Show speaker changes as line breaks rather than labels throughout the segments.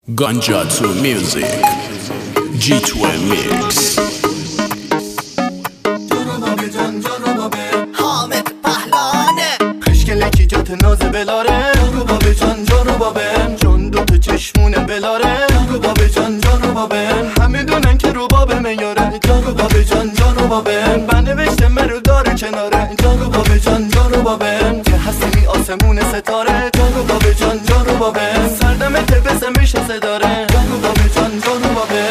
Ganja to music, G2 mix.
حامد پهلانه
خشکلکی جات ناز بلاره جانو بابه جان جانو بابه جون دو تا چشمونه بلاره جانو بابه جان جانو بابه همه دونن که رو بابه میاره جانو بابه جان جانو بابه بنوشته مرو داره کناره جانو بابه جان جانو بابه که هستی آسمون ستاره جانو بابه جان جانو بابه سردمت بسه میشه صداره جانو بابه جان جانو بابه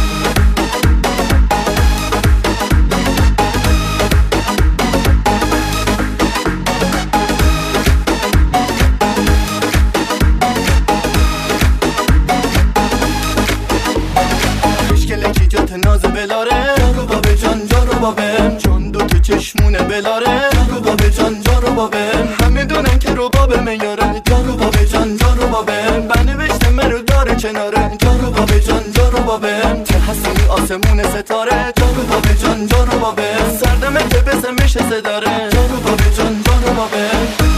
ناز بلاره جانو بابه جان جانو بابه چون دو تا چشمونه بلاره جانو بابه جان جانو بابه همه دونن که رو بابه میاره جانو بابه جان جانو بابه بنوشته مرو داره کناره جانو بابه جان جانو بابه که هستی آسمون ستاره جانو بابه جان جانو بابه سردمت بسه میشه صداره جانو بابه جان جانو بابه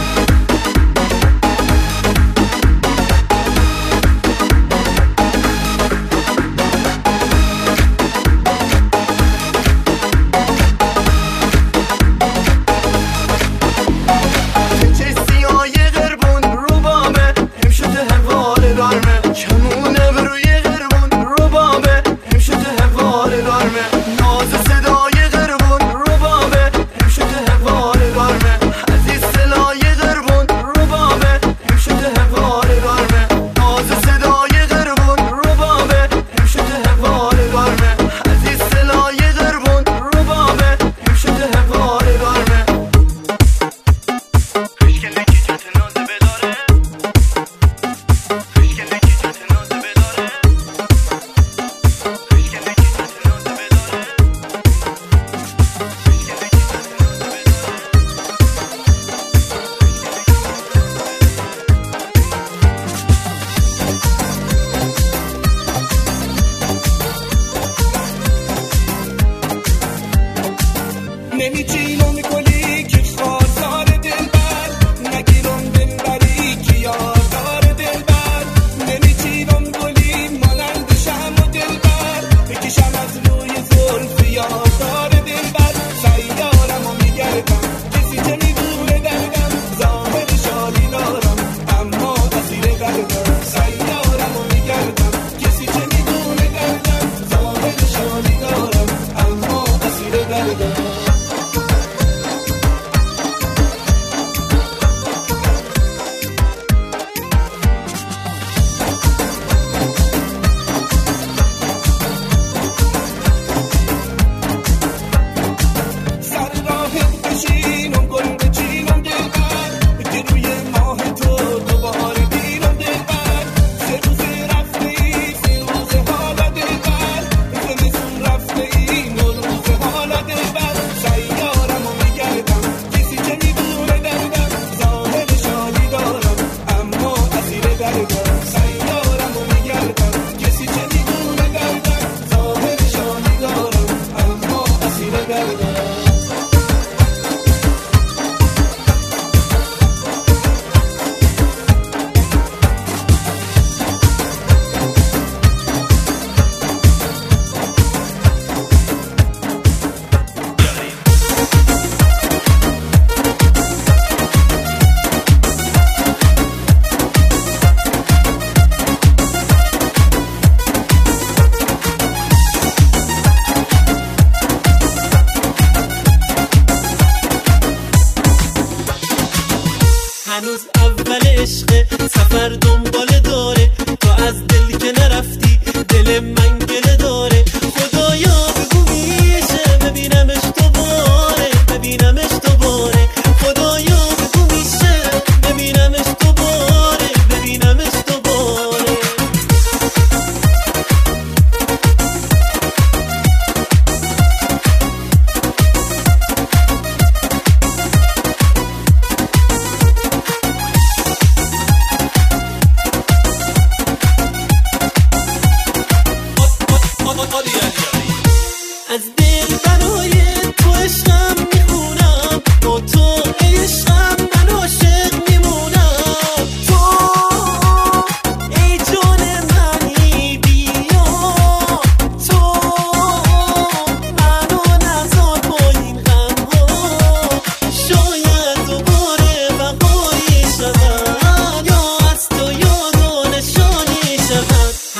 هنوز اول عشق سفر دنبال داره تو از دل که نرفتی دل من گله داره خدایا بگو میشه ببینمش دوباره ببینمش دوباره خدایا بگو میشه ببینمش دوباره ببینمش دوباره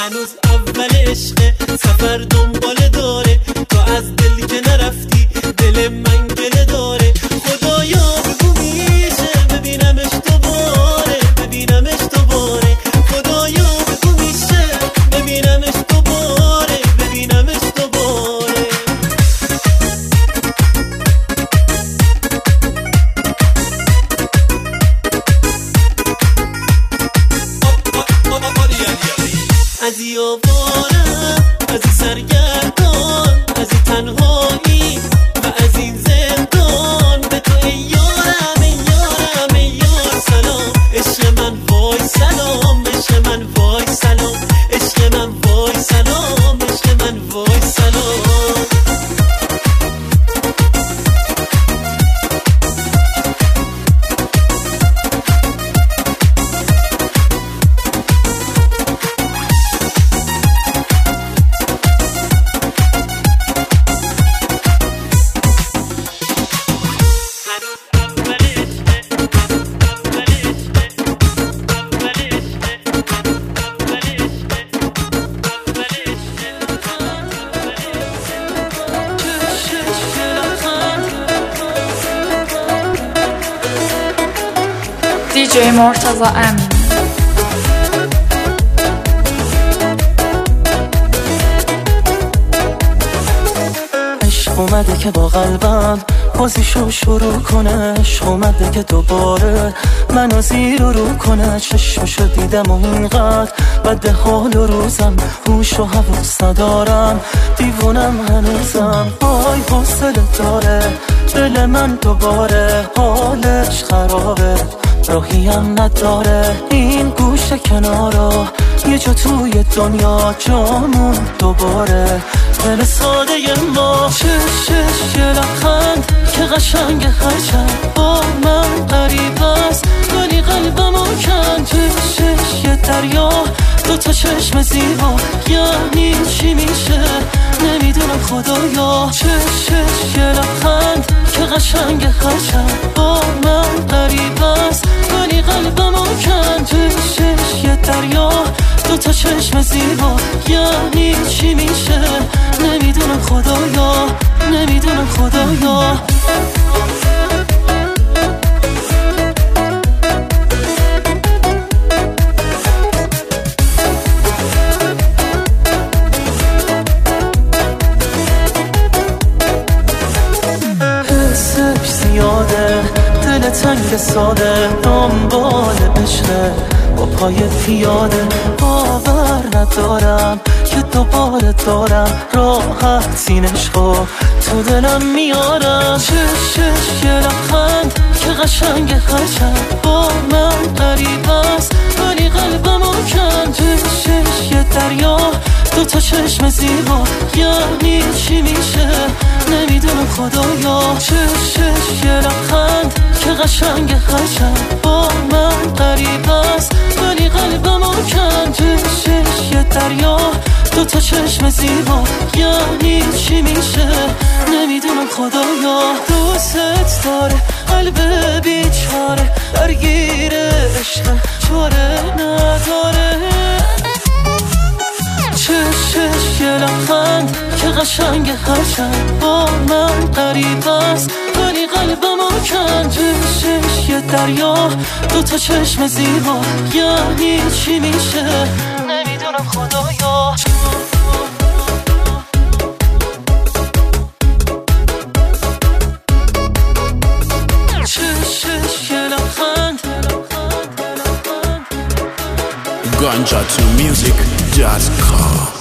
هنوز اول عشقه سفر دنبال داره تو از دل که نرفتی دل من گله داره خدایا بگو میشه ببینمش دوباره ببینمش دوباره خدایا بگو میشه ببینمش دوباره ببینمش دوباره از این آوارم از این سرگردان از این تنهایی و از این زندان به تو ای یارم ای یارم ای یار سلام عشق من وای سلام عشق من وای سلام عشق من وای سلام عشق من وای سلام
DJ مرتضی امین.
عشق اومده که با قلبم بازیشو شروع کنه عشق اومده که دوباره منو زیر و رو کنه چشمشو دیدم و اینقدر بده حال و روزم هوش و حواس ندارم دیوونم هنوزم وای حوصله داره دل من دوباره حالش خرابه راهیم نداره این گوشه کنارا یه جا توی دنیا جامون دوباره دل ساده ما چشش یه لبخند که قشنگ هرچند با من قریب است ولی قلبمو کن چشش یه دریا دوتا چشم زیبا یعنی چی میشه نمیدونم خدایا چشش یه لبخند که قشنگ هرچند با من قریب است ولی قلبمو کن چشش یه دریا دوتا چشم زیبا یعنی چی میشه نمیدونم خدایا نمیدونم خدایا حسش زیاده دل تنگ ساده دنبال عشقه با پای پیاده باور ندارم که دوباره دارم راحت این عشقو تو دلم میارم چشش یه لبخند که قشنگ هرچند با من قریب است ولی قلبمو کن چشش یه دریا دوتا چشم زیبا یعنی چی میشه نمیدونم خدایا چشش یه لبخند که قشنگ هرچند با من قریب است ولی قلبمو کن چشش یه دریا دوتا چشم زیبا یعنی چی میشه نمیدونم خدایا دوست داره قلب بیچاره درگیر عشق چاره نداره چشش یه لبخند که قشنگ هرچند با من قریب است ولی قلبمو کن چشش یه دریا دوتا چشم زیبا یعنی چی میشه نمیدونم خدایا چشش یه لبخند
Ganja2music.com